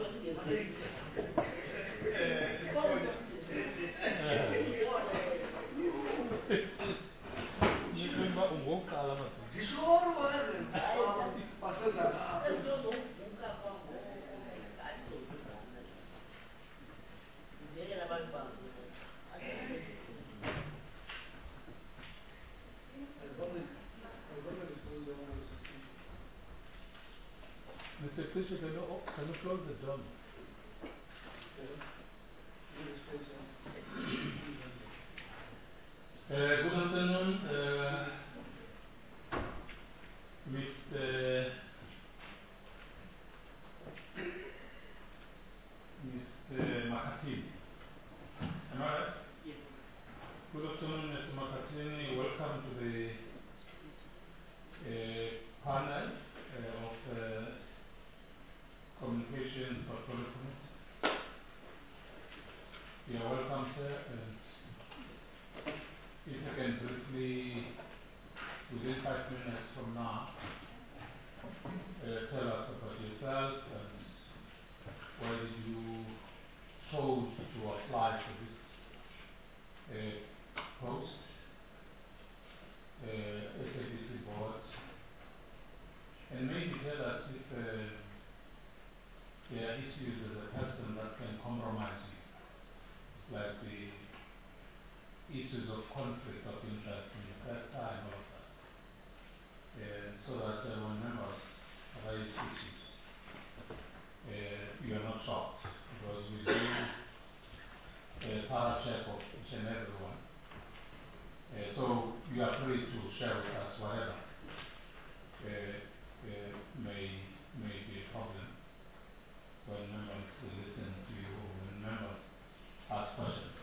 Mr. Fisher, can you close the door? Good afternoon, Mr. Makatini. Am I right? Yes. Good afternoon, Mr. Makatini. Welcome to the panel of Communications Portfolio Committee. You are welcome, sir. And if you can briefly, within 5 minutes from now, tell us about yourself and why did you chose to apply for this post, SABC board, and maybe tell us if there are issues as a person that can compromise you, like the issues of conflict of interest in the first time, all of that, so that when members raise issues, you are not shocked, because we do a thorough check of each and every one. So you are free to share with us whatever may be a problem when members listen to you or when members ask questions.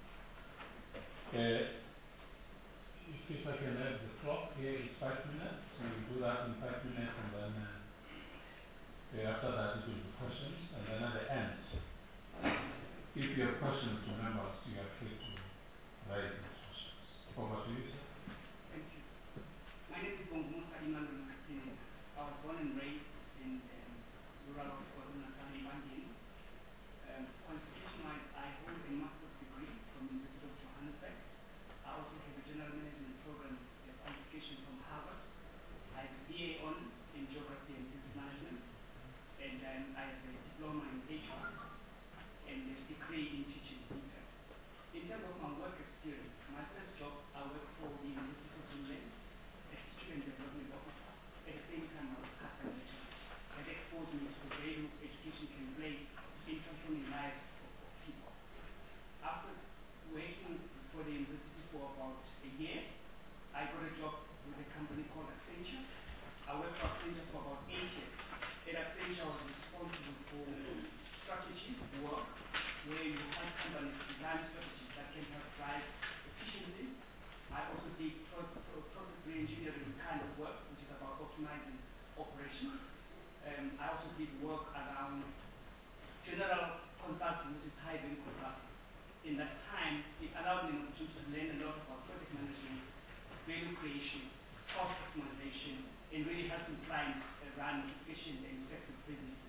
If I can have the clock here, it's 5 minutes. We will do that in 5 minutes, and then after that it will be questions, and then at the end, if you have questions to members, you are free to raise these questions. Over to you, sir. Thank you. My name is Bongumusa Emmanuel Makatini. I was born and raised in rural KwaZulu-Natal in Bangui. Qualification-wise, I hold a master's degree from the University of Johannesburg. I also have a general management program qualification from Harvard. I have a BA on in geography and business management, and then I have a diploma in HR and a degree in teaching theater. In terms of my work experience, my first job, I worked for the University of Finland as student development officer. At the same time, I was custom lecturer. That exposed me to the value education can play in transforming lives of people. After working for the university for about a year, I got a job with a company called Accenture. I worked for Accenture for about 8 years. At Accenture, I was responsible for strategy work, where you help companies design strategies that can help drive efficiency. I also did process re-engineering kind of work, which is about optimizing operations. I also did work around general consulting, which is high-value consulting. In that time, it allowed me to learn a lot about project management, value creation, cost optimization, and really helping clients run efficient and effective businesses.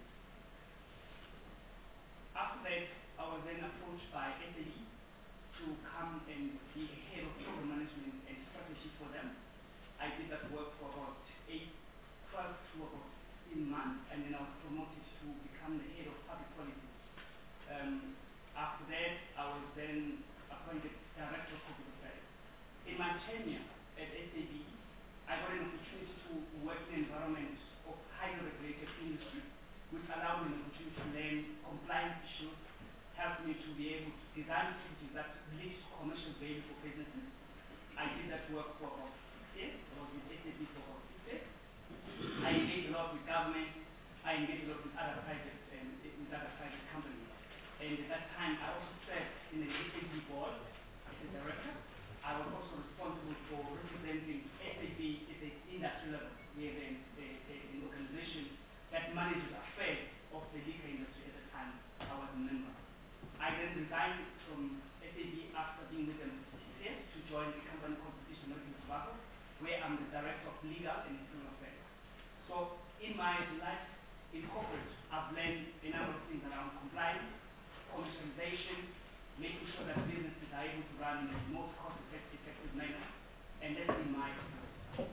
After that, I was then approached by SAE to come and be a head of program management and strategy for them. I did that work for about 12 to about 16 months, and then I was promoted to become the head of public policy. After that, I was then appointed director of corporate affairs. In my tenure at SAB, I got an opportunity to work in an environment of highly regulated industry, which allowed me an opportunity to learn compliance issues, helped me to be able to design strategies that lead to commercial value for businesses. I did that work for about 6 years. I was with SAP for about 6 years. I engaged a lot with government. I engaged a lot with other private companies. And at that time, I also served in the SAP board as a director. I was also responsible for representing SAP at the industry level. We have an organization that manages affairs of the liquor industry at the time. I was a member. I then resigned from SAP after being with them for 6 years to join a company called British American Tobacco, where I'm the director of legal and external affairs. So in my life in corporate, I've learned a number of things around compliance, commercialization, making sure that businesses are able to run in the most cost-effective manner, and that's been my approach.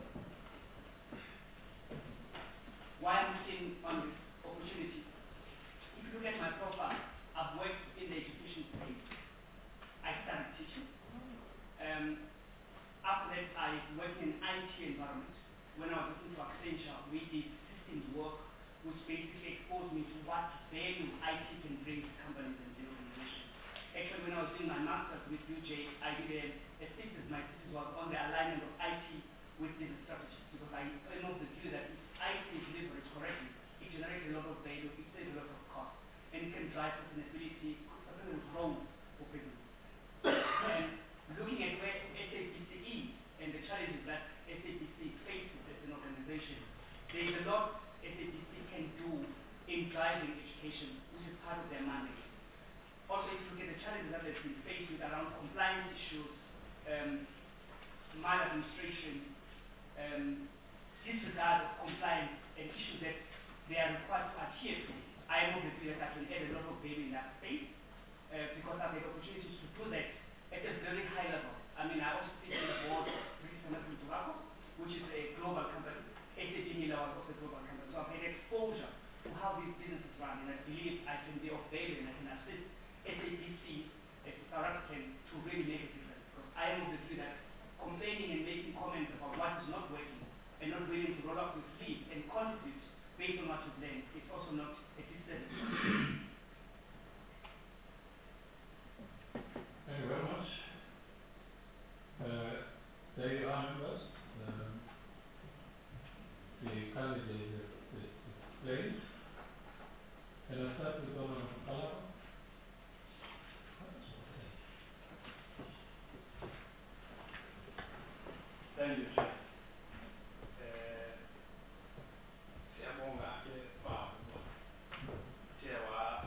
Why I'm looking on this opportunity, if you look at my profile, I've worked in the education space. I started teaching. After that, I worked in an IT environment. When I was working for Accenture, we did systems work, which basically exposed me to what value IT can bring to companies and the organizations. Actually, when I was doing my master's with UJ, I did a thesis. My thesis was on the alignment of IT with business strategy, because I am of the view that if IT is delivered correctly, it generates a lot of value, it saves a lot of cost, and it can drive sustainability, sustainable growth for business. And looking at where SABC is and the challenges that SABC faces as an organization, there is a lot SABC can do in driving education, which is part of their mandate. Also, if you look at the challenges that they've been faced with around compliance issues, maladministration, disregard of compliance, and issues that they are required to adhere to, I am of the view that I can add a lot of value in that space, because I've had opportunities to do that at a very high level. I mean, I also sit on the board of British American Tobacco, which is a global company. SAP Miller was also a global company. So I've had exposure to how these businesses run, and I believe I can be of value and I can assist SABC as a South African to really make a difference. Because I am of the view that complaining and making comments about what is not working and not willing to roll up your sleeves and contribute based on what you've learned, it's also not a disservice. Thank you very much. There you are, members. The candidate is explained. Can I start with Governor Kalaba? Thank you, Chair. Siyabonga ke baba. Chair wa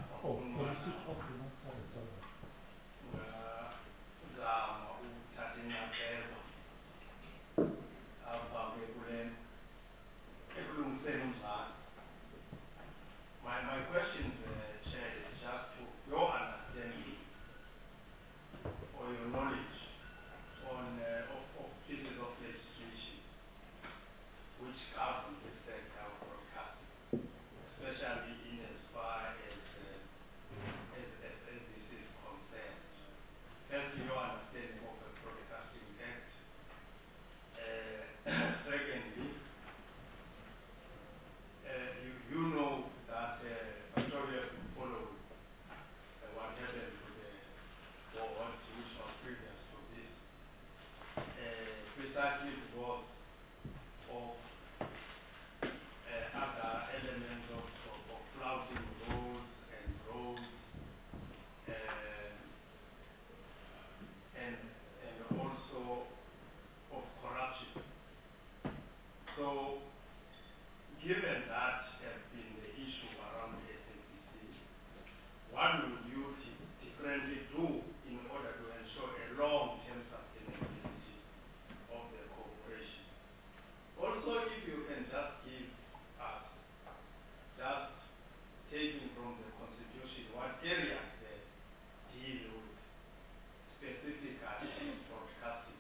uzama ukuthatha inxaxheba apha ekulungiseni umzali. My question, Chair, is just to your understanding or your knowledge on of pieces of legislation which govern the sector of broadcasting, especially in as far as this is concerned. Firstly, your understanding of the Broadcasting Act. Secondly, you know that I'm sure you have been following what happened to the board, which was previous to this, precisely because of other elements of flouting rules and roles, and also of corruption. So, given that has been the issue around the SABC, what would you differently do in order to ensure a long-term sustainability of the cooperation? Also, if you can just give us, just taking from the Constitution, what areas they deal with specifically broadcasting,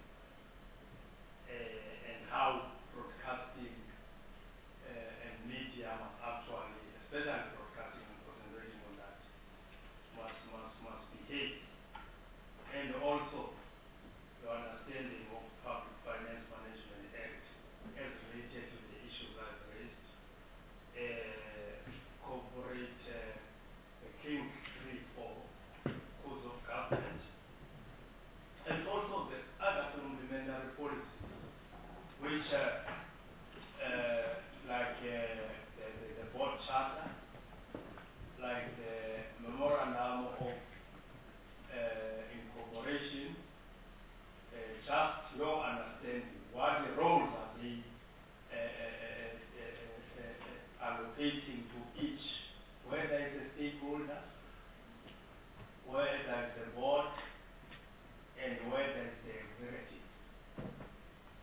and how broadcasting and media must actually, especially broadcasting and concentrating on that, must behave. And also your understanding of Public Finance Management Act as related to the issues I've raised, corporate King 3-4 codes of government, and also the other complementary policies which like the board charter, like the memorandum of incorporation, just your understanding, what the roles are they allocating to each, where there is a stakeholder, where there is a board, and where there is the executive.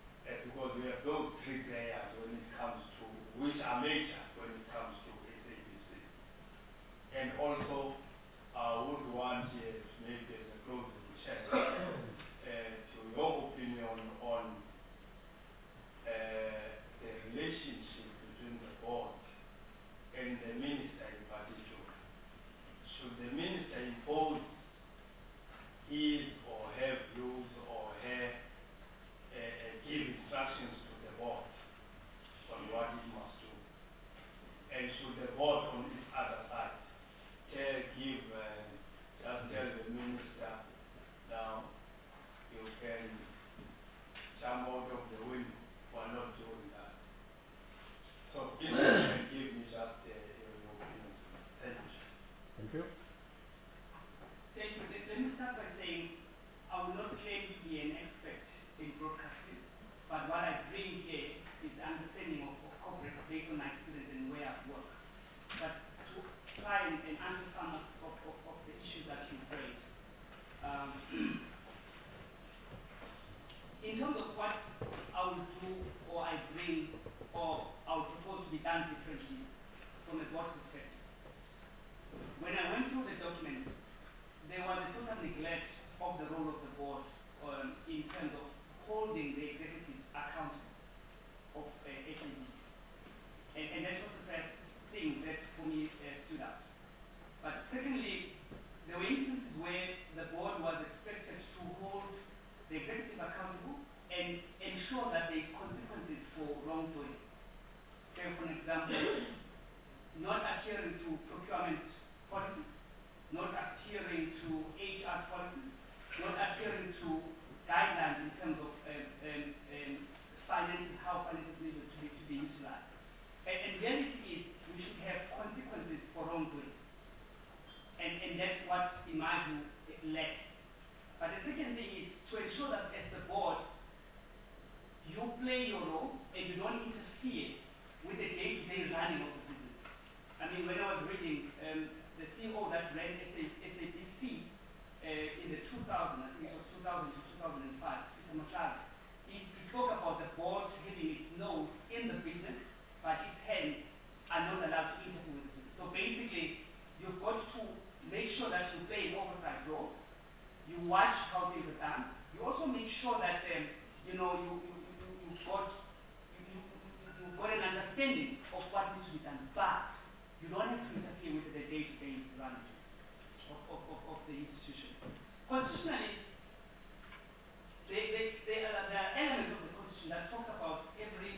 Because we have those three players when it comes to, which are major when it comes to SABC. And also, I would want maybe as a closing check to your opinion on the relationship between the board and the minister in particular. Should the minister impose his or her views or her give instructions to the board on what it must do? And should the board on its other side give just tell the minister, now you can jump out of the window, we're not doing that. So if you can give me just your opinion. Thank you. Thank you. Thank you. Let me start by saying I will not claim to be an expert in broadcasting, but what I bring here is the understanding of corporate based on my experience and where I've worked. But to try and answer some of the issues that you raised. In terms of what I will do or I bring or I would propose to be done differently from a board perspective. When I went through the document, there was a total neglect of the role of the board in terms of holding the executives accountable of SABC. And that was the first thing that for me stood out. But secondly, there were instances where the board was expected to hold the executive accountable and ensure that there is consequences for wrongdoing. So for example, not adhering to procurement policies, not adhering to HR policies, not adhering to guidelines in terms of finance, how finance is needed to be utilized. And reality is we should have consequences for wrongdoing. And that's what, in my view, it lacks. But the second thing is to ensure that as the board, you play your role and you don't interfere with the day-to-day running of the business. I mean, when I was reading the CEO that ran SABC in the 2000, I think it was 2000 to 2005, Mr. Machado, he spoke about the board having its nose in the business, but its hands are not allowed to interfere with the business. So basically, you've got to make sure that you play an oversight role. You watch how things are done. You also make sure that you've got an understanding of what needs to be done, but you don't have to interfere with the day-to-day running of the institution. Constitutionally, there are elements of the Constitution that talk about every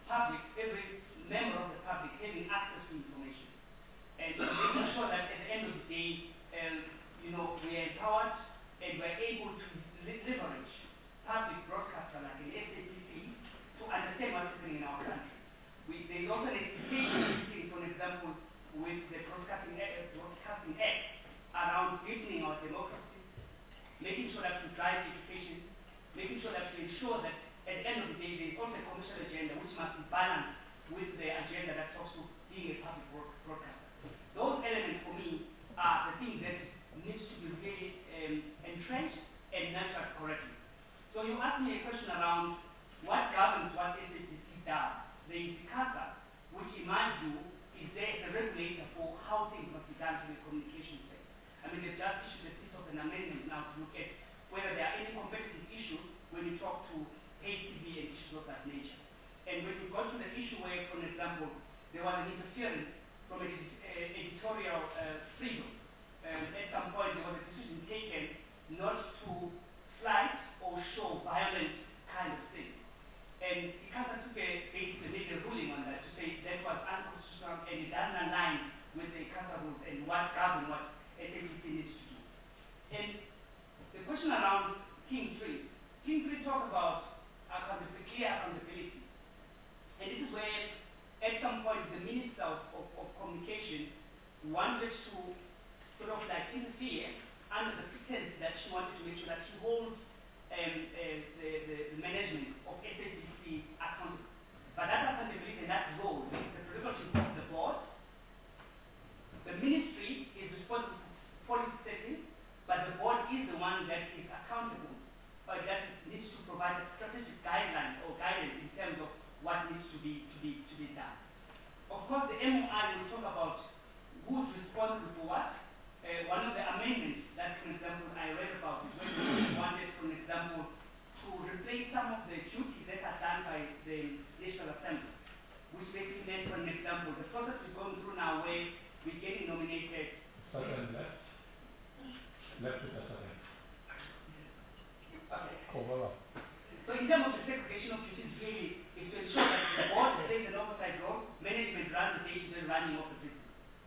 member of the public having access to information. And making sure that at the end of the day, we are empowered and we're able to leverage public broadcaster like an SABC to understand what's happening in our country. There's also an education, for example, with the Broadcasting Act around deepening our democracy, making sure that we drive education, making sure that we ensure that at the end of the day there is also a commercial agenda which must be balanced with the agenda that talks to being a public broadcaster. Those elements for me are the things that needs to be really entrenched and nurtured correctly. So you asked me a question around what governs what SABC does. There is CASA, which in my view is there as a regulator for how things must be done in the communication space. I mean, they've just issued a piece of an amendment now to look at whether there are any competitive issues when you talk to ATV and issues of that nature. And when you got to the issue where, for example, there was an interference from editorial freedom, at some point there was a decision taken not to flight or show violent kind of things. And ICASA basically made a ruling on that to say that was unconstitutional and it doesn't align with the ICASA rules and what governs what SABC needs to do. And the question around King 3. King 3 talk about clear accountability. And this is where at some point the Minister of Communication wanted to sort of like interfere under the pretense that she wanted to make sure that she holds the management of SABC accountable. But that accountability and that role is the prerogative of the board. The ministry is responsible for policy setting, but the board is the one that is accountable, or that needs to provide a strategic guideline or guidance in terms of what needs to be done. Of course, the MOI will talk about who's responsible for what? One of the amendments that, for example, I read about is when we wanted, for example, to replace some of the duties that are done by the National Assembly, which basically meant, for example, the process we're going through now where we're getting nominated. Start and left. Left with the second. Okay. Overall. So in terms of the segregation of duties, really, is to ensure that the board plays an oversight role, management runs the day-to-day running of the business.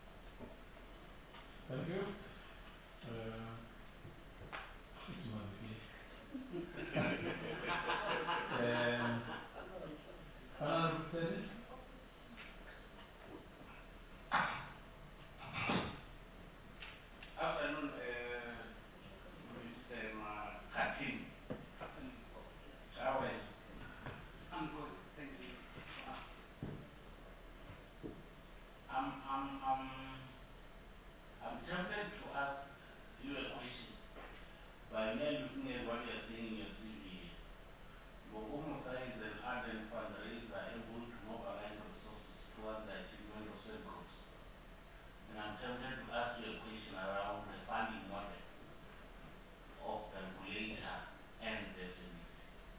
Thank you. It's money. Honorable President. Afternoon, Mr. Katim. How are you? I'm good, thank you. I'm tempted to ask you a question. By now looking at what you're saying in your CV, Mogomosa is an ardent fundraiser able to mobilize resources towards the achievement of certain goals. And I'm tempted to ask you a question around the funding model of the regulator and the SMEs.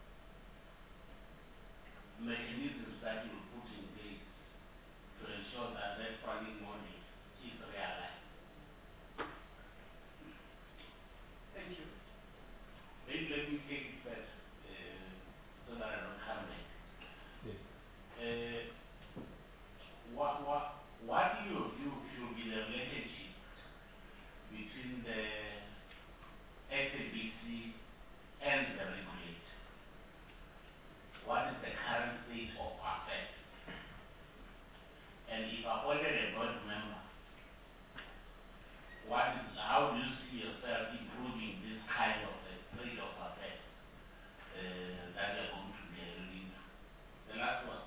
Mechanisms that you will put in place to ensure that that funding model is realized. Thank you. Maybe let me take it first so that I don't come back. Yes. What in your view should be the relationship between the SABC and the regulator? What is the current state of affairs? And if appointed a board member, how do you see yourself improving this kind of a state of affairs that you are going to be alluding to? The last one,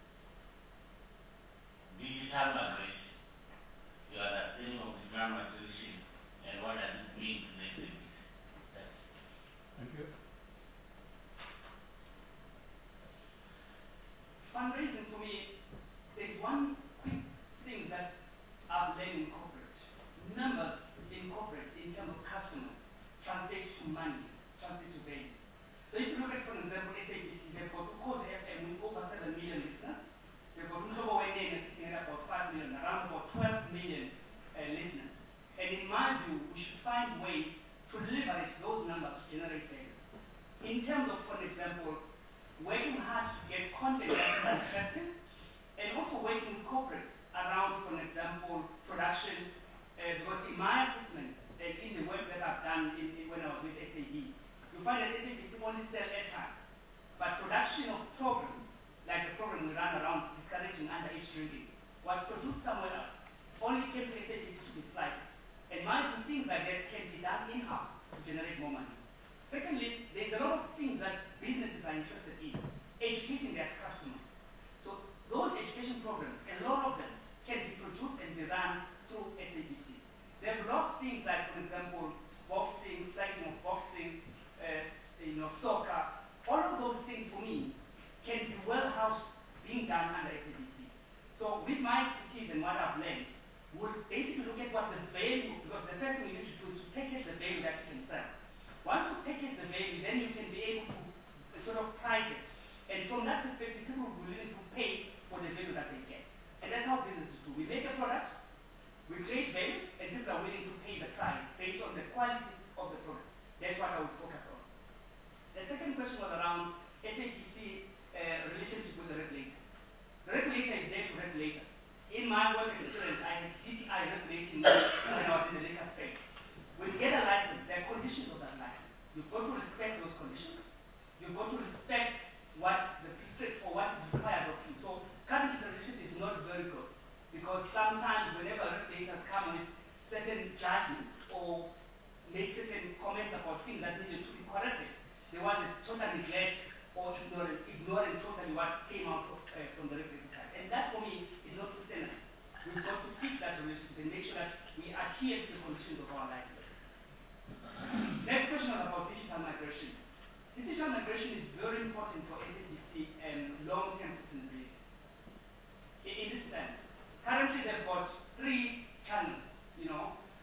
digital migration. You are the thing of digital migration, and what does it mean to the SABC? Thank you. Fundraising for me, there's one quick thing that I've learned in corporate. Numbers in corporate, in terms of customers, translate to money, translate to value. So if you look at, for example, SABC, they've got Cause FM with over 7 million listeners. They've got Mhlobo Wenene sitting at about 5 million, around about 12 million listeners. And in my view, we should find ways to leverage those numbers to generate value. In terms of, for example, working hard to get content that is attractive, and also working with corporates around, for example, production. Because in my assessment, and in the work that I've done when I was with SAB, you find that SABC only sell airtime, but production of programs, like the program we run around discouraging underage drinking, was produced somewhere else. Only came to SABC to be sliced. And my things like that can be done in-house to generate more money. Secondly, there's a lot of things that businesses are interested in, educating their customers. So those education programs, a lot of them can be produced and be run through SABC. There are a lot of things like, for example, boxing, cycling of boxing, soccer. All of those things for me can be well housed being done under SABC. So with my expertise and what I've learned, we'll basically look at what the value, because the first thing you need to do is to package the value that you can sell. Once you package the value, then you can be able to sort of price it. And from that perspective, people will be willing to pay for the value that they get. And that's how businesses do. We make a product, we create value, and people are willing to pay the price based on the quality of the product. That's what I would focus on. The second question was around SABC relationship with the regulator. The regulator is there to regulate us. In my work experience, I had DTI regulating when I was in the liquor space. When you get a license, there are conditions of that license. You've got to respect those conditions. You've got to respect what the prescript or what is required of you. So current relationship is not very good, because sometimes whenever regulators come with certain judgments or make certain comments about things that needed to be corrected, they want to totally neglect or ignoring totally what came out of, from the regulator side. And that for me is not sustainable. We've got to fix that relationship and make sure that we adhere to the conditions of our life. Next question was about digital migration. Digital migration is very important for SABC and long-term sustainability. In this sense, currently they've got 3 channels,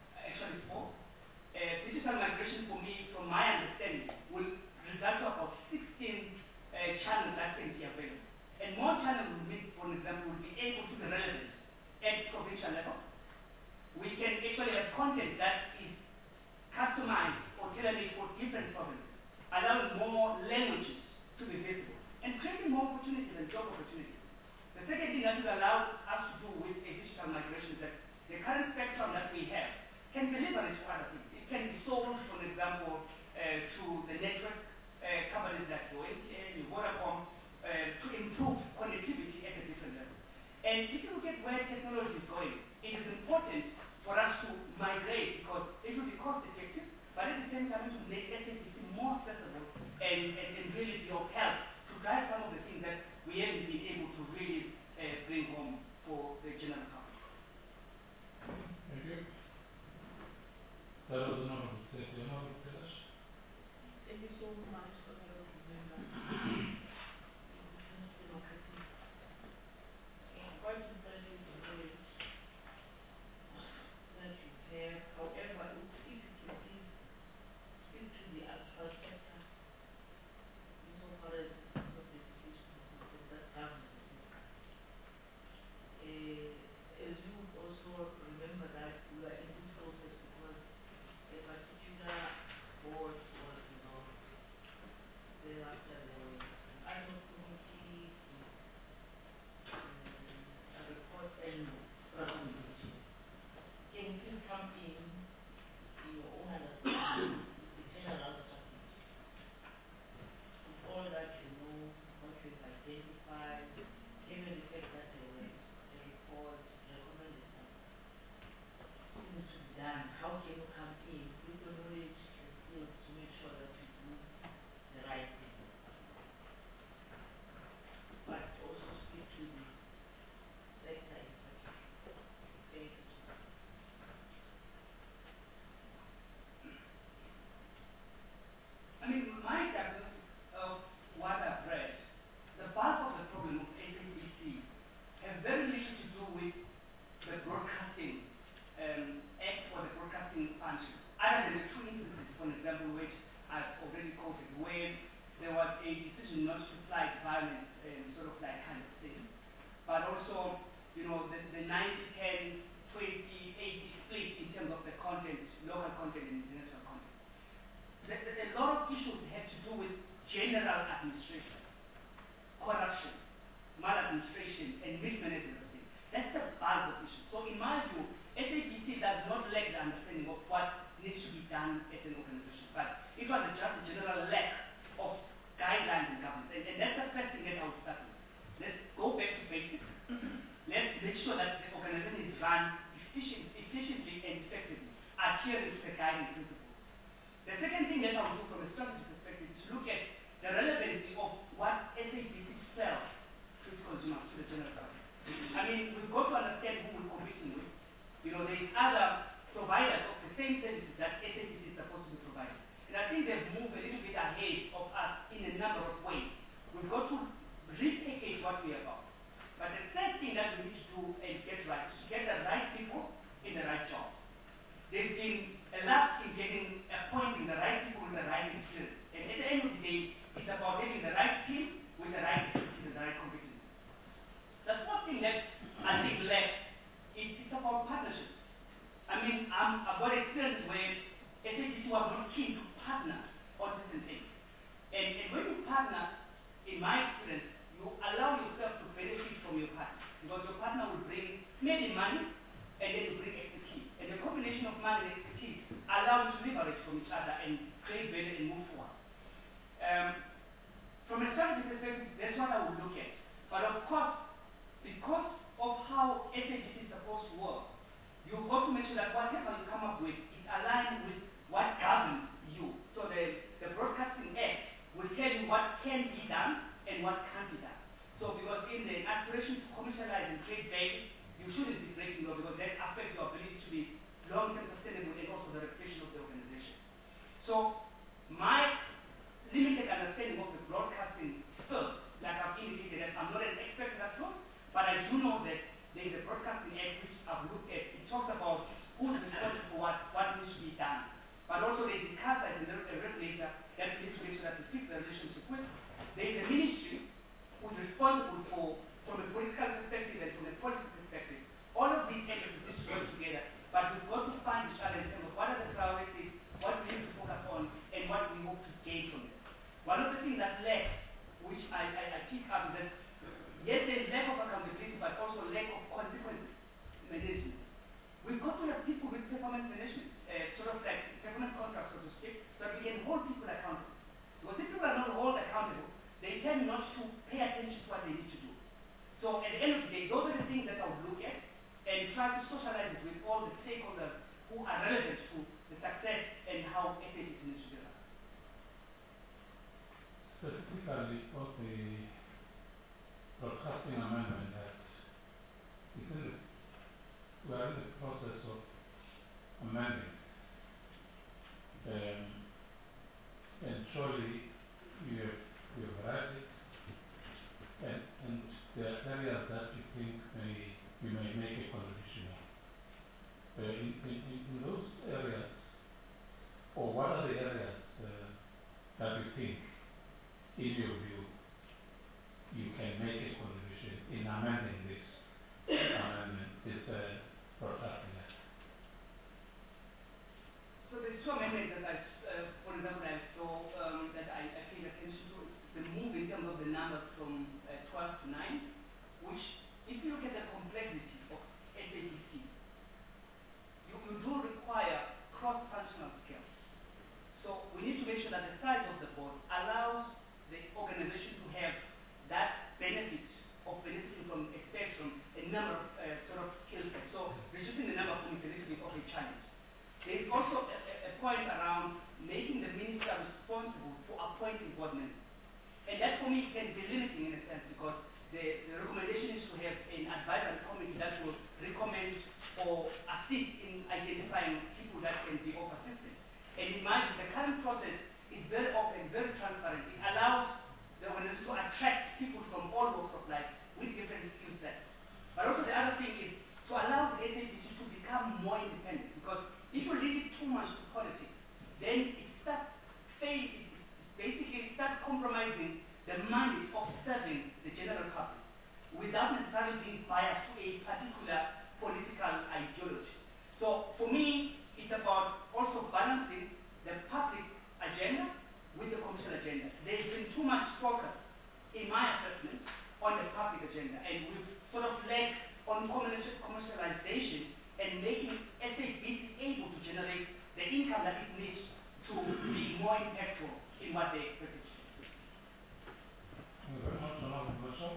small channel will be, for example, will be able to be relevant at provincial level. We can actually have content that is customized or tailor-made for different provinces, allowing more languages to be visible, and creating more opportunities and job opportunities. The second thing that will allow us to do with a digital migration is that the current spectrum that we have can be leveraged for other things. It can be sold, for example, to the network companies like your MTN, your Vodacom, to improve connectivity at a different level. And if you look at where technology is going, it is important for us to migrate because it will be cost effective, but at the same time it will make SABC more accessible and really be of help to drive some of the things that we haven't been able to really bring home for the general public. Thank you. That was another statement. Another question? Thank you so much, Honorable Member. Democracy. Quite interesting to know that you have, however, if you can please speak to the actual sector, insofar as some of the decisions that government has taken. As you also remember that we are in this process because a particular board was dissolved. Thereafter there was an ad hoc committee to a report and recommendation. Can you please come in your own understanding the general strategy? With all that you know, what you have identified, given the fact that there was a report recommended something needs to be done, how can you come in with the knowledge and skills to make sure that you do the right thing? But also speak to the sector in particular. Thank you. I mean, my diagnosis of what I've read, the bulk of the problem of SABC has very little to do with the broadcasting act or the broadcasting function, other than the two instances, for example, which I've already quoted, where there was a decision not to fight violence and sort of like kind of thing. But also, you know, the 90-10, 20-80 split in terms of the content, local content and international content. A lot of issues have to do with general administration, corruption, maladministration, and mismanagement of things. That's the bulk of issues. So in my view, SABC does not lack the understanding of what needs to be done as an organization. But it was just a general lack of guidelines and governance. And that's the first thing that I would start with. Let's go back to basics. Let's make sure that the organization is run efficiently and effectively, adhering to the guiding principles. The second thing that I will do from a strategy perspective is to look at the relevancy of what SABC sells to its consumers, to the general public. I mean, we've got to understand who we're competing with. You know, there's other providers of the same services that SABC is supposed to be providing. And I think they've moved a little bit ahead of us in a number of ways. We've got to repackage what we are about. But the third thing that we need to do and get right is to get the right people in the right job. There's been a lapse in appointing the right people with the right experience. And at the end of the day, it's about having the right team with the right expertise and the right competence. The fourth thing that I think left is it's about partnerships. I mean, I've got experience where SABC was not keen to partner on certain things. And when you partner, in my experience, you allow yourself to benefit from your partner. Because your partner will bring maybe money and then you bring expertise. And the combination of money and expertise allow you to leverage from each other and create value and move forward. From a strategy perspective, that's what I would look at. But of course, because of how SABC is supposed to work, you've got to make sure that whatever you come up with is aligned with what governs you. So the Broadcasting Act will tell you what can be done and what can't be done. So because in the aspiration to commercialize and create value, you shouldn't be breaking law because that affects your ability to be long-term sustainable and also the reputation of the organization. So my limited understanding of the broadcasting field, like I've indicated, I'm not an expert in that field, but I do know that there is a Broadcasting Act which I've looked at. It talks about who's responsible for what needs to be done. But also there is the CASA as a regulator that needs to make sure that we fix the relationship with. There is a ministry who is responsible for and try to socialize it with all the stakeholders who are relevant to the success and how SABC needs to do that. Specifically of the broadcasting amendment that is in the, we are in the process of amending. And surely you have read it, and there are areas that you think you may make a contribution on. In those areas, or what are the areas that you think, in your view, you can make a contribution in amending this amendment, this broadcasting act? So there's two amendments that for example, I saw that I paid attention to. The move in terms of the numbers from 12 to 9, which, if you look at the complexity of SABC, you do require cross-functional skills. So we need to make sure that the size of the board allows the organization to have that benefit of benefiting from a spectrum, a number of sort of skill sets. So reducing the number of committees is a little bit of a challenge. There is also a point around making the minister responsible for appointing board members. And that for me can be limiting in a sense, because the recommendation is to have an advisory committee that will recommend or assist in identifying people that can be of assistance. And imagine the current process is very open, very transparent. It allows the organization to attract people from all walks of life with different skill sets. But also the other thing is to allow the SABC to become more independent, because if you leave it too much to politics, then it starts failing, basically starts compromising the mandate of serving the general public without necessarily being biased to a particular political ideology. So for me, it's about also balancing the public agenda with the commercial agenda. There's been too much focus, in my assessment, on the public agenda, and we've sort of lacked on commercialization and making SABC able to generate the income that it needs to be more impactful in what they expect it to do. Thank you very much. Honorable Marshall.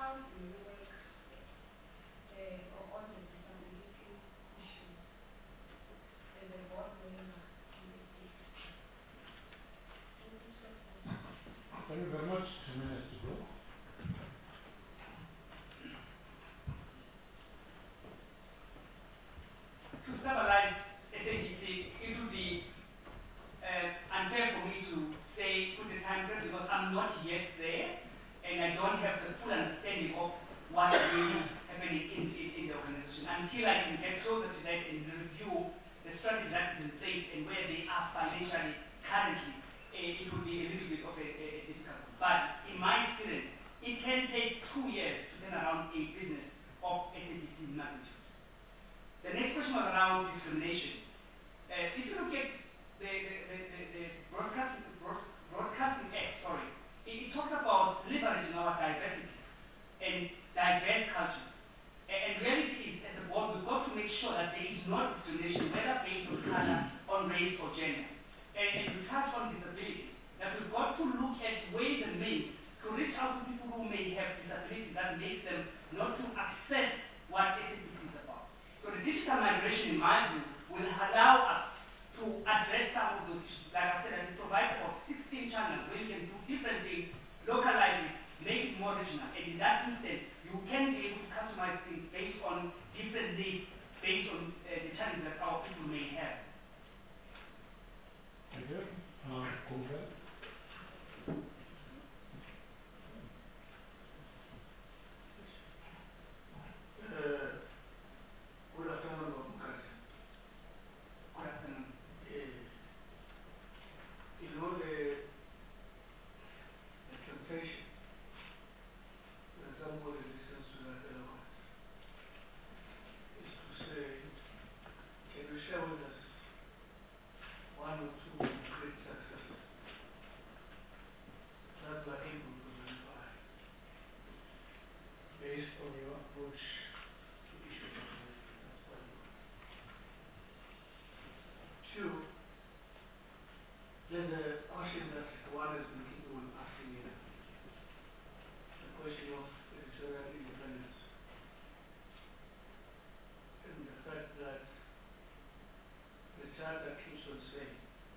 how do you work on the disability issues as a board member in the state? Thank you so much. Thank you very much. 2 minutes to go. To summarize, SAGC, it would be unfair for me to say put a time frame because I'm not yet there and I don't have the full understanding of what is really happening in the organization. Until I can get closer to that and review the strategy that is in place and where they are financially currently, it would be a little bit of a difficult. But in my experience, it can take 2 years to turn around a business of SAGC magnitude. The next question was around discrimination. If you look at the Broadcasting Act, it talks about leveraging our diversity and diverse cultures. And reality is, as a board, we've got to make sure that there is no discrimination, whether based on color, on race, or gender. And we touch on disability, that we've got to look at ways and means to reach out to people who may have disabilities that makes them not to access what SAGC is about. So the digital migration, in my view, will allow us to address some of those issues. Like I said, it provides about 16 channels where you can do different things, localize it, make it more regional. And in that instance, you can be able to customize things based on different needs, based on the challenges that our people may have. Thank you. Kunkel. Good afternoon, Mukasey. Good afternoon. You know the temptation when somebody listens to that eloquence is to say, can you share with us 1 or 2 great successes that you are able to verify based on your approach to issues of management? That's what you want. 2, there's a question that one has been keeping on asking me, the question of editorial independence. And the fact that the charter keeps on saying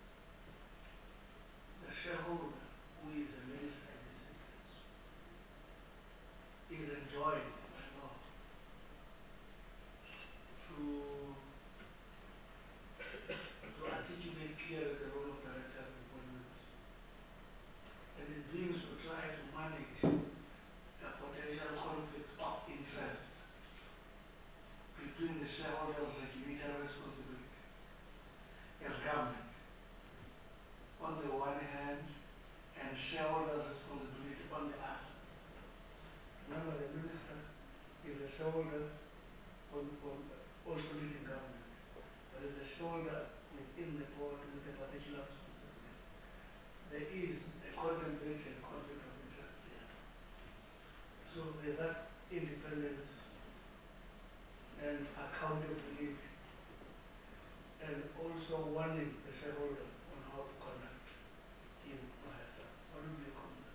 the shareholder who is a minister in this instance is enjoined by law to articulate clearly the role of director and board members. And in doing so, try to manage a potential conflict of interest between the shareholders' regulatory responsibility as government on the one hand and shareholders' responsibility on the other. Remember, the minister is a shareholder also leading government, but is a shareholder within the board with a particular responsibility. There is a contemplated conflict of interest there. So there's that independence and accountability, and also warning the shareholder on how to conduct him or herself. What would be your comment?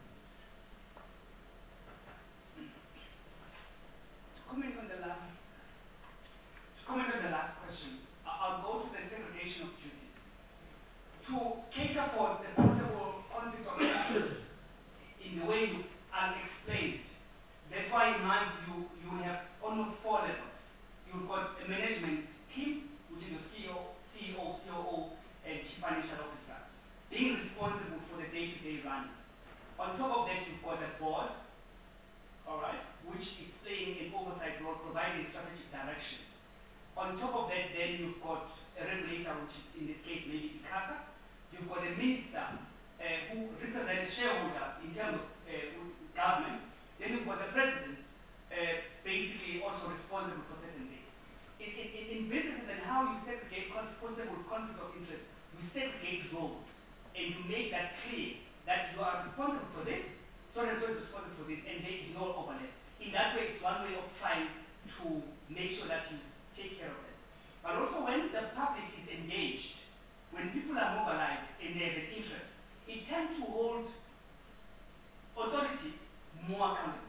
To comment on the last question, I'll go to the segregation of duties. To cater for the possible conflict of interest in the way you are explained, that's why in my view you will have almost 4 levels. You've got a management team, which is your CEO, COO, and Chief Financial Officer, being responsible for the day-to-day running. On top of that, you've got a board, which is playing an oversight role, providing strategic direction. On top of that, then you've got a regulator, which is in this case maybe ICASA. You've got a minister who represents shareholders in terms of government. Then you've got the president, basically also responsible for certain things. In businesses and how you segregate possible conflict of interest, you segregate roles and you make that clear that you are responsible for this, so and so is responsible for this, and there is no overlap. In that way, it's one way of trying to make sure that you take care of it. But also when the public is engaged, when people are mobilized and they have an interest, it tends to hold authority more accountable.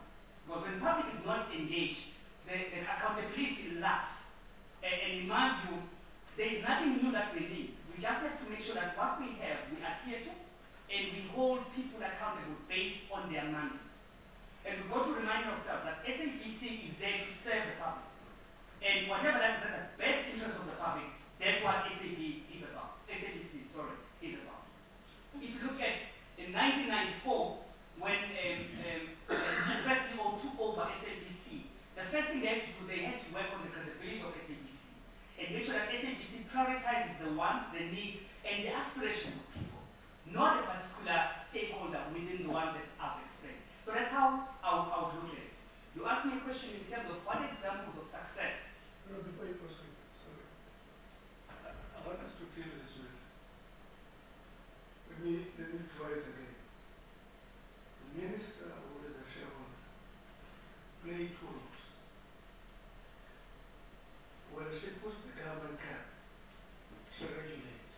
Because when the public is not engaged, the accountability lapses. And in my view, there is nothing new that we need. We just have to make sure that what we have, we adhere to, and we hold people accountable based on their mandate. And we've got to remind ourselves that SABC is there to serve the public. And whatever that is the best interest of the public, that's what SABC is about. Is about. If you look at in 1994, when first people took over SABC, the first thing they had to do, they had to work on the credibility of SABC and make sure that SABC prioritizes the wants, the needs, and the aspirations of people, not a particular stakeholder within the one that I've explained. So that's how I would look at it. You asked me a question in terms of what examples of success. No, before you proceed, sorry. I want us to deal with this with. Let me try it again. The minister who is a shareholder play two roles. When she puts the government cap, she regulates.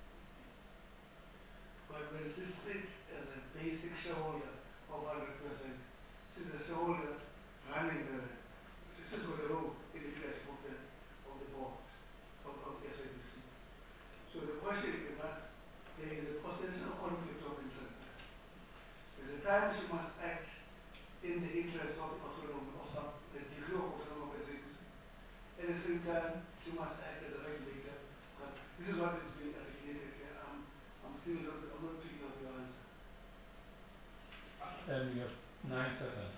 But when she sits as a basic shareholder of 100%, she's a shareholder running she's got a role in the class of the board of the SABC. So the question is that there is a potential conflict of interest there. There's a time she must act in the interest of the autonomy of the degree of autonomy of SABC. At the same time, she must act as a regulator. But this is what is being articulated here. I'm not picking up your answer. Then you have 9 seconds.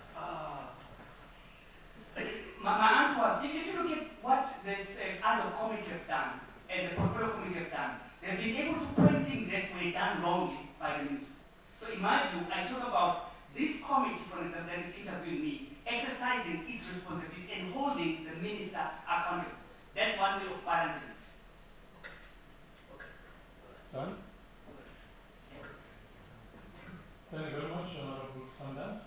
My answer was, if you look at what the other committee have done, and the portfolio committee have done, they've been able to point things that were done wrongly by the minister. So in my view, I talk about this committee, for example, that is interviewing me, exercising its responsibility and holding the minister accountable. That's one way of balancing it. Done? Thank you very much, Honorable Sanda.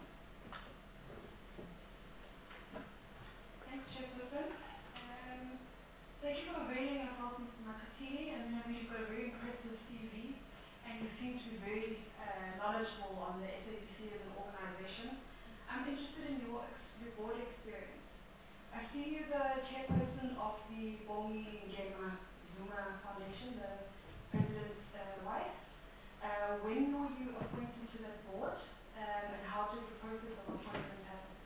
Thanks, Chairperson. Thank you for availing yourself, Mr. Makatini, and you've got a very impressive CV, and you seem to be very knowledgeable on the SABC as an organization. I'm interested in your board experience. I see you the chairperson of the Bongi Ngema Zuma Foundation, the president's wife. When were you appointed to that board, and how did the process of appointment happen?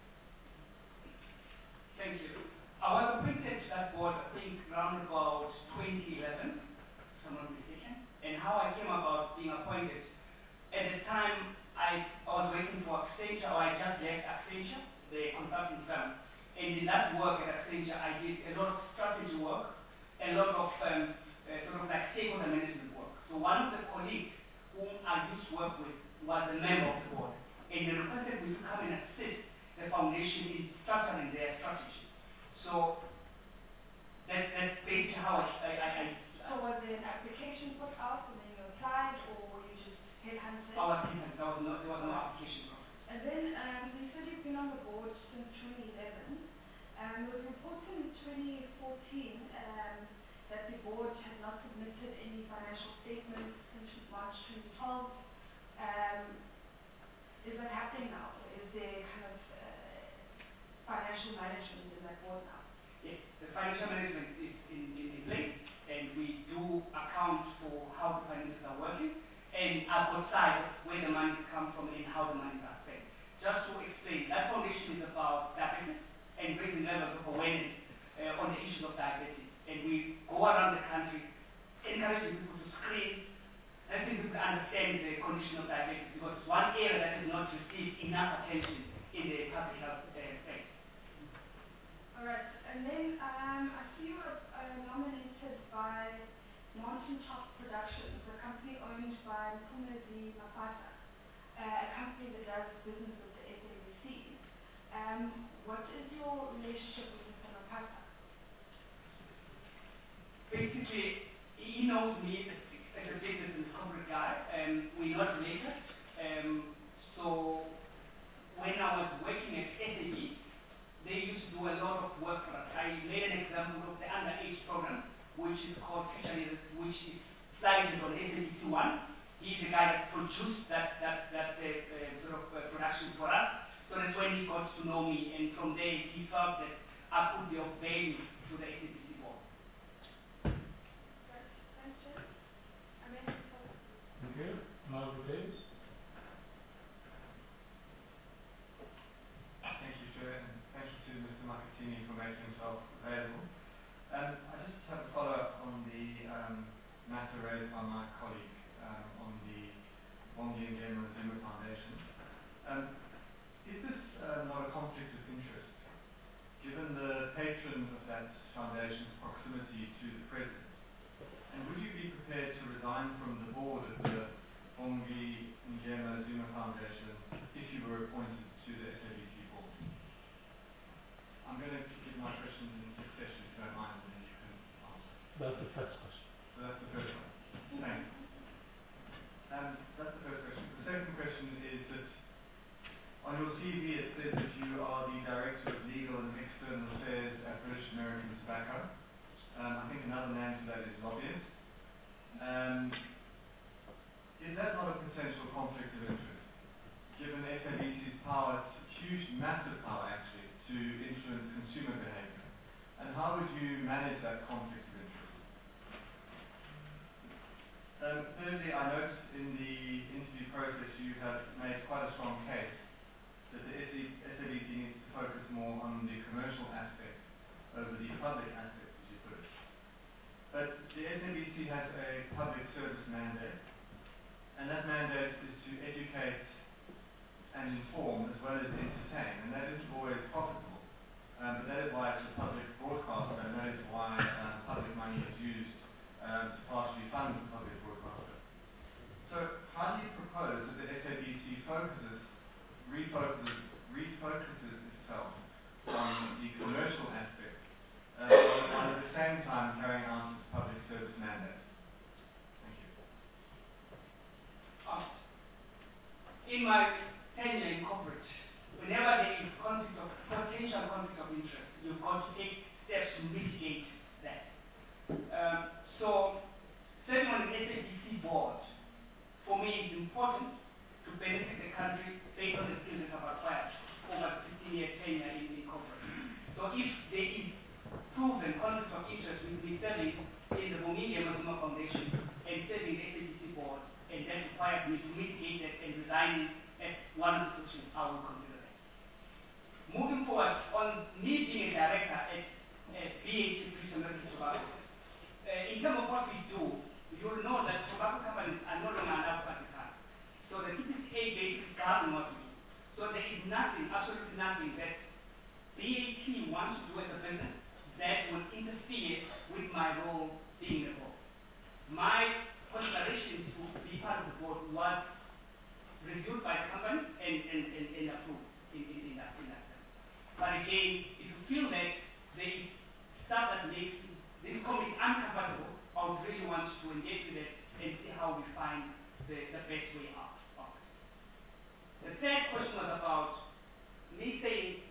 Thank you. I was appointed to that board, I think, around about 2011, if I'm not mistaken. And how I came about being appointed, at the time I was working for Accenture, or I just left Accenture, the consulting firm. And in that work at Accenture, I did a lot of strategy work, a lot of sort of like stakeholder management work. So one of the colleagues whom I used to work with was a member of the board. And they requested me to come and assist the foundation in structuring their strategy. So that's basically how I So was there an application put out and then you applied, or were you just headhunted? I was headhunted. There was no application process. And then you said you've been on the board since 2011. There was reports in 2014 that the board had not submitted any financial statements since March 2012. Is that happening now? Or is there kind of financial management in that board now? Yes, the financial management is in place, and we do account for how the finances are working, and outside where the money comes from and how the money are spent. Just to explain, that foundation is about diabetes and raising levels of awareness on the issues of diabetes. And we go around the country encouraging people to screen, helping people understand the condition of diabetes, because it's one area that has not received enough attention in the public health space. All right, and then I see you were nominated by Mountain Top Productions, a company owned by Mphumezi Mapasa, a company that does business with the SABC. What is your relationship with Mr. Mapasa? Basically, he knows me as a business and corporate guy, and we're not related. So when I was working at SAB, they used to do a lot of work for us. I made an example of the underage program, which is called Future Leaders, which is slided on SABC 1. He's the guy that produced that sort of production for us. So that when he me, and from there he felt that I could be of value to the SABC board. Right. Thanks, Jim. Amanda, Thank you. Margaret Davis. Thank you, Chair, and thank you to Mr. Makatini for making himself available. I just have a follow-up on the matter raised by my colleague on the Bongi Ngema Zuma Foundation. Is this not a conflict of interest, given the patron of that foundation's proximity to the President? And would you be prepared to resign from the board of the Bongi Ngema Zuma Foundation if you were appointed to the SABC board? I'm going to give my questions in succession, if you don't mind, and then you can answer. That's the first question. So that's the first one. Thanks. That's the first question. The second question is that on your CV it says that you are the Director of Legal and External Affairs at British American Tobacco. I think another name for that is lobbyist. Is that not a potential conflict of interest, given SABC's power, huge, massive power actually, to influence consumer behavior? And how would you manage that conflict of interest? Thirdly, I noticed in the interview process you have made quite a strong case that the SABC needs to focus more on the commercial aspect over the public aspect, as you put it. But the SABC has a public service mandate, and that mandate is to educate and inform as well as entertain, and that isn't always profitable. But that is why it's a public broadcaster, and that is why public money is used to partially fund the public broadcaster. So how do you propose that the SABC refocuses itself on the commercial aspect while at the same time carrying out its public service mandate? Thank you. In my tenure in corporate, whenever there is potential conflict of interest, you've got to take steps to mitigate that. So, serving on the SABC board, for me, is important to benefit the country based on the skills that I've acquired over 15-year tenure in corporate. So if there is proven conflict of interest with me serving in the Bongi Ngema Zuma Foundation and serving the SABC board, and that requires me to mitigate that and resigning as one of the solutions, I will consider that. Moving forward, on me being a director at BAT British American Tobacco, in terms of what we do, you will know that tobacco companies are no longer allowed to advertise. So the CPCA basically governs what we do. So there is nothing, absolutely nothing that BAT wants to do as a business that will interfere with my role being a board. My consideration to be part of the board was reviewed by the company and approved in that sense. But again, if you feel that there is stuff that makes this committee uncomfortable, I would really want to engage with it and see how we find the best way out of it. The third question was about me saying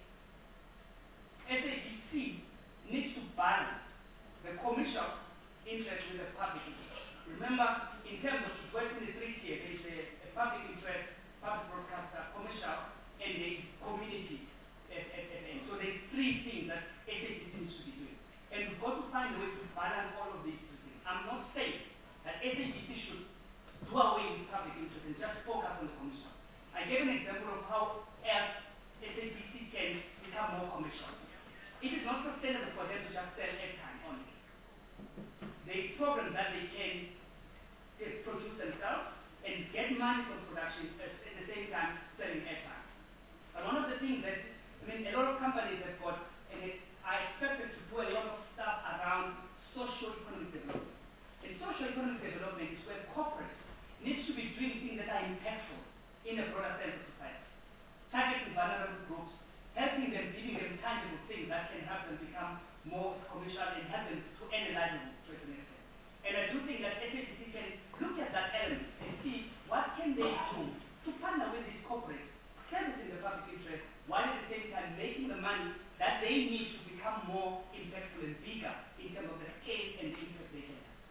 SABC needs to balance the commercial interest with the public interest. Remember, in terms of working the three tiers, there is a public interest, public broadcaster, commercial, and the community at the end. So there's three things that SABC needs to be doing. And we've got to find a way to balance all of these three things. I'm not saying that SABC should do away with public interest and just focus on the commercial. I gave an example of how else SABC can become more commercial. It is not sustainable for them to just sell airtime only. There is programs that they can produce themselves and get money from production at the same time selling airtime. And one of the things that, a lot of companies have got, and I expected to do a lot of stuff around socio-economic development. And socio-economic development is where corporate needs to be doing things that are impactful in a broader sense of society. Targeting vulnerable groups, helping them, giving them tangible things that can help them become more commercial and help them to earn a livelihood to a certain extent. And I do think that SABC can look at that element and see what can they do to partner with these corporates, servicing the public interest, while at the same time making the money that they need to become more impactful and bigger in terms of the scale and the impact they can have.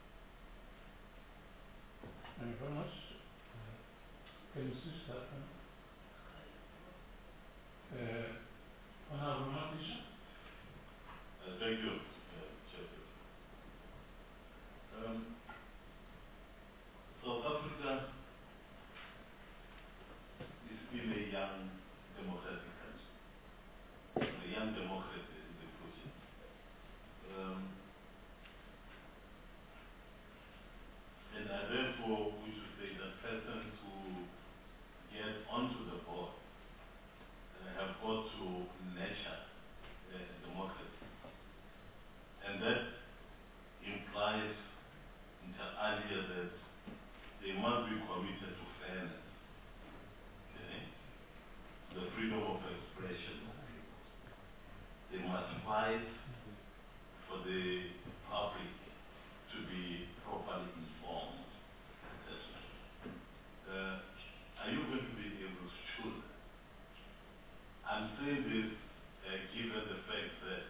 Thank you very much. Can you switch that one? young democracy in the future. And I therefore we should say that persons who get onto the board have got to nurture democracy. And that implies inter alia that they must be committed to fairness, okay? The freedom of expression. They must fight for the public to be properly informed. Are you going to be able to show that? I'm saying this given the fact that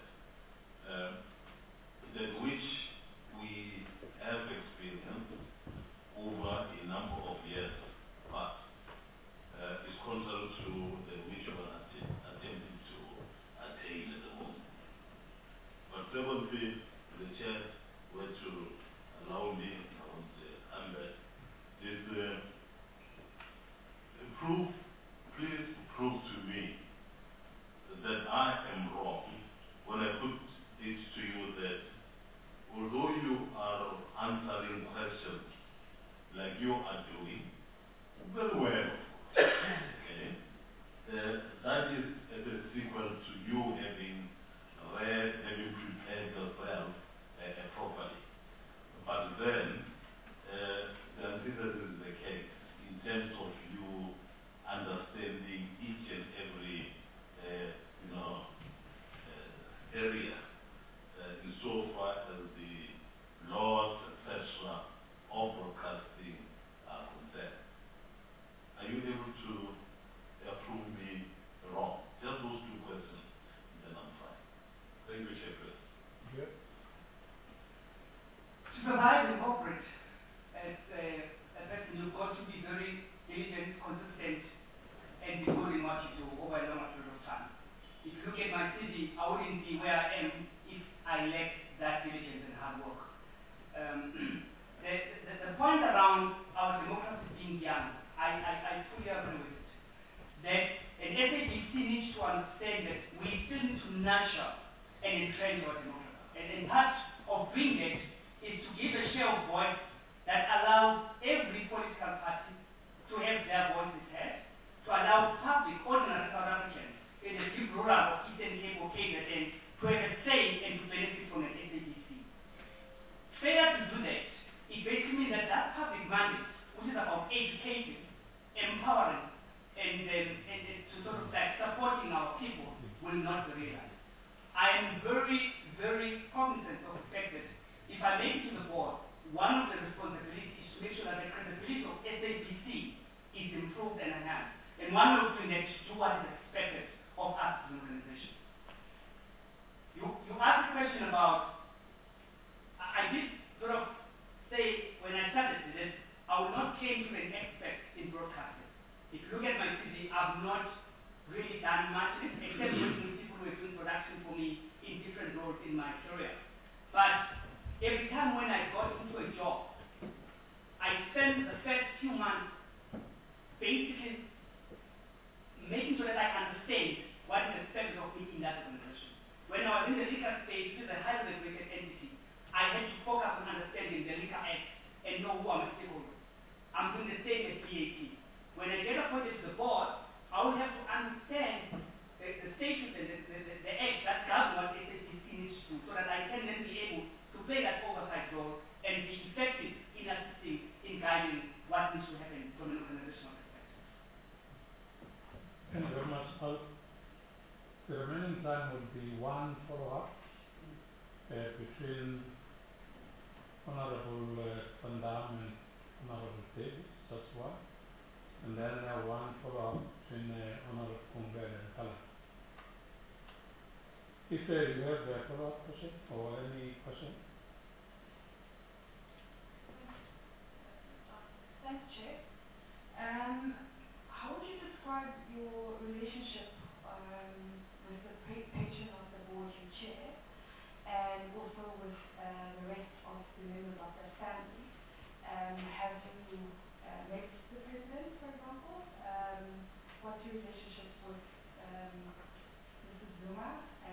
that which we have experienced over a number of years past is contrary to the which we are attempting to attain at the moment. But secondly, the chair were to allow me, I won't say, and is please prove to me that I am wrong when I put it to you that although you are answering questions like you are doing, very well, okay, that is as a sequel to you having read, having prepared yourself properly. But then, the antithesis is the case in terms of you understanding each and every area insofar as the laws, etc., of broadcasting are concerned. Are you able to prove me wrong? Just those two questions, then I'm fine. Thank you, Chairperson. Yeah. To survive and operate as a person, you've got to be very diligent, consistent, and be good in what you do over a longer period of time. If you look at my CV, I wouldn't be where I am if I lacked that diligence and hard work. The point around our democracy being young, I fully agree with it. That an SABC needs to understand that we still need to nurture and entrench our democracy. And part of doing that is to give a share of voice that allows every political party to have their voices heard, to allow public, ordinary South Africans in the deep rural of Eastern Cape or KZN to have a say and to benefit from an SABC. Failure to do that, it basically means that that public mandate, which is about educating, empowering, and to sort of like supporting our people, will not be realized. I am very, very cognizant of the fact that if I make it to the board, one of the responsibilities is to make sure that the credibility of SABC is improved and enhanced. And one of the things is to do what is expected of us as an organization. You asked a question about, I did sort of say when I started this, I would not claim to be an expert in broadcasting. If you look at my CV, I've not really done much in it, except working with people who are doing production for me in different roles in my career. But every time when I got into a job, I spent the first few months basically making sure that I understand what is expected of me in that organization. When I was in the liquor space, which is a highly regulated entity, I had to focus on understanding the Liquor Act and know who I'm a stakeholder. I'm doing the same at BAT. When I get appointed to the board, I will have to understand the statutes and the act that governs what SABC needs to do so that I can then be able to play that oversight role and be effective in assisting, in guiding what needs to happen from an organizational perspective. Thank you very much. The remaining time will be one follow-up between Honorable Van Dam and Honorable Davis, that's one. And then one follow-up between Honorable Kumbel and Kala. If you have a follow-up question or any question? Thanks, Chair. How would you describe your relationship with the patron of the board you chair, and also with the rest of the members of that family? Have you met the president, for example? What's your relationship with Mrs. Zuma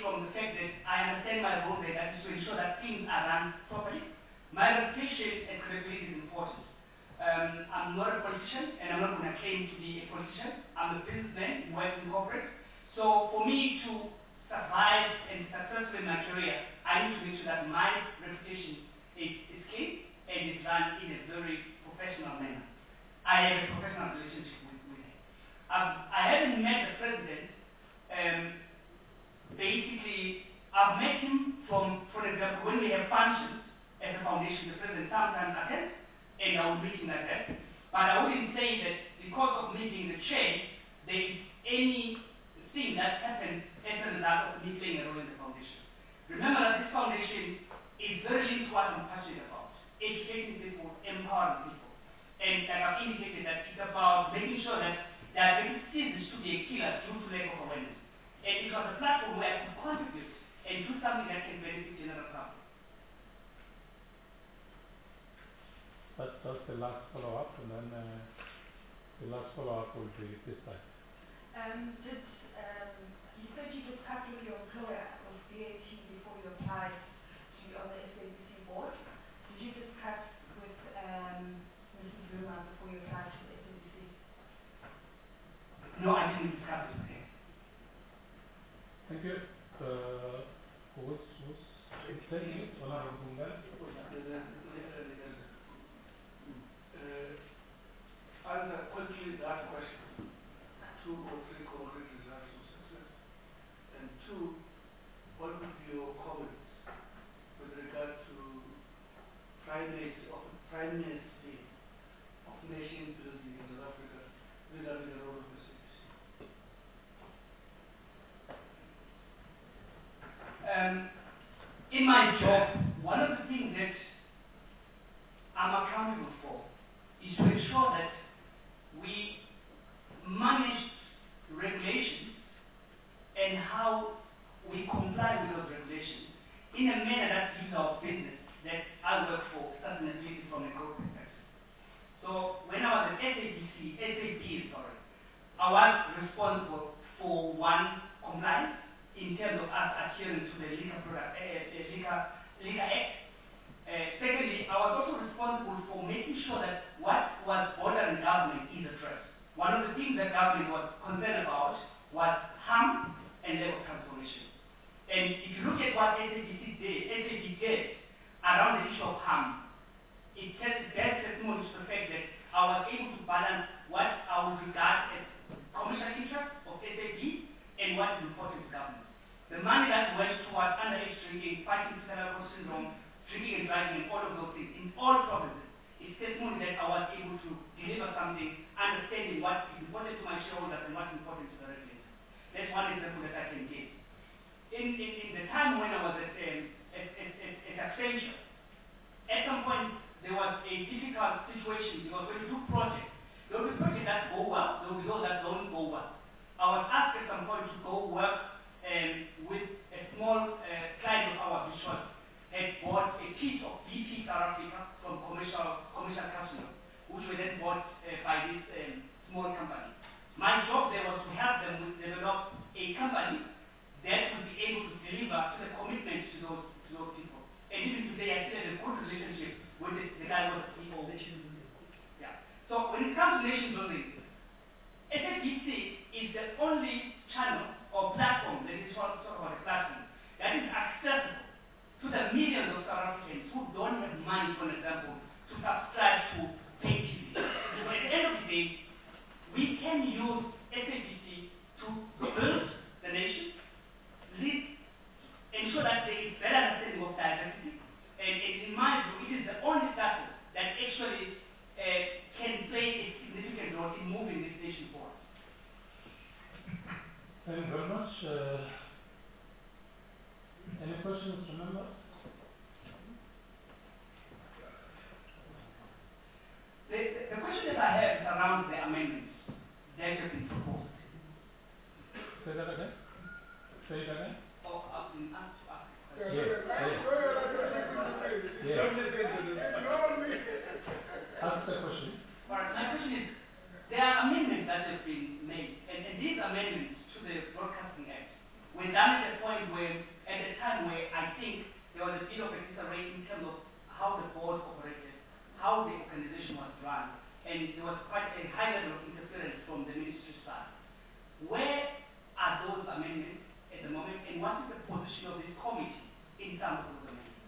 from the fact that I understand my role there, that is to ensure that things are run properly. My reputation and credibility is important. I'm not a politician, and I'm not going to claim to be a politician. I'm a businessman who works in corporate. So for me to survive and successful in my career, I need to make sure that my reputation is clean and is run in a very professional manner. I have a professional relationship with him. I haven't met the president. Basically, I've met him from, for example, when we have functions as a foundation, the president sometimes attends, and I will meet him like that. But I wouldn't say that because of meeting the chair, there is anything that happens as a result of me playing a role in the foundation. Remember that this foundation is very linked to what I'm passionate about: educating people, empowering people. And like I've indicated, that it's about making sure that diabetes ceases to be a killer due to lack of awareness. And it was a platform where I could contribute and do something that can benefit general public. That's the last follow-up, and then the last follow-up will be this side. You said you discussed with your employer with VAT before you applied to be on the SABC board. Did you discuss with Mrs. Zuma before you applied to the SABC? No, I didn't discuss it with her. Thank you. Who's taking it? Honorable Bungal? Answer quickly that question. 2 or 3 concrete results of success. And 2, what would be your comments with regard to primacy of nation building in South Africa regarding the role of the SABC? In my job, one of the things that I'm accountable for is to ensure that we manage regulations and how we comply with those regulations in a manner that gives our business that I work for sustainability from a growth perspective. So when I was at SAB, I was responsible for one, compliance in terms of us adhering to the Liquor Act. Secondly, I was also responsible for making sure that what was bordering government is addressed. One of the things that government was concerned about was harm and lack of transformation. And if you look at what SAB did around the issue of harm, it bears testimony to the fact that I was able to balance what I would regard as commercial interests of SAB and what is important to government. The money that went towards underage drinking, fighting cerebral syndrome, drinking and driving, and all of those things in all provinces, is testimony that I was able to deliver something, understanding what is important to my shareholders and what's important to the regulator. That's one example that I can give. In the time when I was at Accenture, at some point there was a difficult situation because when you do projects, there will be projects that go well, there will be those that don't go well. I was asked at some point to go work with a small client of ours, which had bought a piece of BP South Africa from commercial customers, which were then bought by this small company. My job there was to help them develop a company that would be able to deliver to the commitments to those people. And even today, I still have a good relationship with the guy who was the CEO. Yeah. So when it comes to nation building, SABC is the only channel or platform, that is what talk about a platform, that is accessible to the millions of South Africans who don't have money, for example, to subscribe to pay TV. So at the end of the day, we can use SABC to build the nation, ensure that there is better understanding of diversity, and in my view, it is the only platform that actually can play a significant role in moving this nation forward. Thank you very much. Any questions from members? The question that I have is around the amendments that have been proposed. Say that again. Say it again. Or I've been asked to ask. Yes. Ask the question. Alright, my question is, there are amendments that have been made, and these amendments to the Broadcasting Act were we're done at a point where, at a time where I think there was a bit of a disarray in terms of how the board operated, how the organization was run, and there was quite a high level of interference from the ministry side. Where are those amendments at the moment, and what is the position of this committee in terms of those amendments?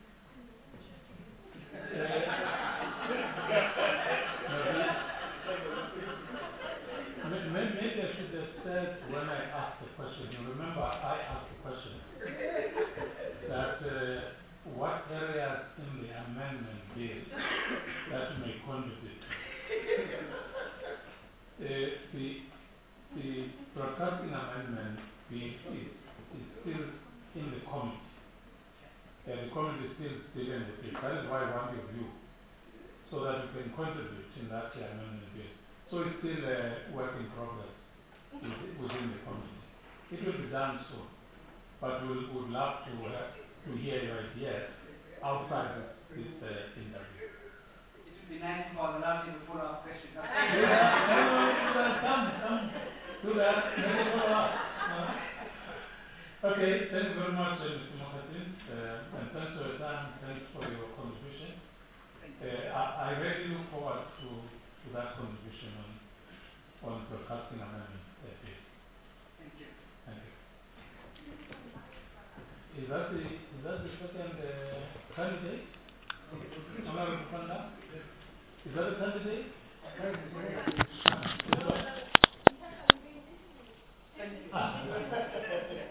Maybe I should have said when I asked the question, you remember I asked the question, that what areas in the amendment bill that may contribute. The broadcasting amendment bill is still in the committee. The committee is still dealing with it. That is why I want your view, so that you can contribute in that amendment bill. So it's still a work in progress within the committee. It will be done soon, but we would love to hear your ideas outside this interview. It would be nice if I was allowed to have a follow-up question. Come, do that, make a follow-up. Okay, thank you very much, Mr. Mokhatin, and thanks for your time, thanks for your contribution. I really look forward to that contribution on broadcasting amendment. Thank you. Thank you. Is that the second candidate? Honorable Panda? Is that the candidate?